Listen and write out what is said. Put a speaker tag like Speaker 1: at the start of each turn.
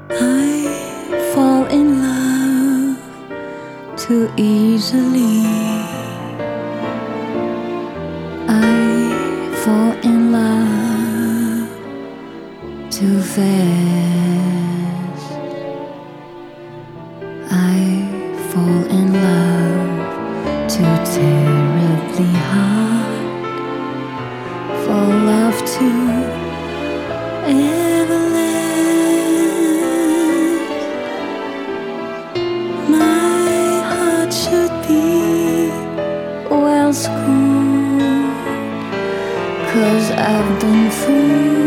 Speaker 1: I fall in love too easily. I fall in love too fast. I fall in love too terribly hard for love to ever last. My heart should be well schooled, 'cause I've been fooled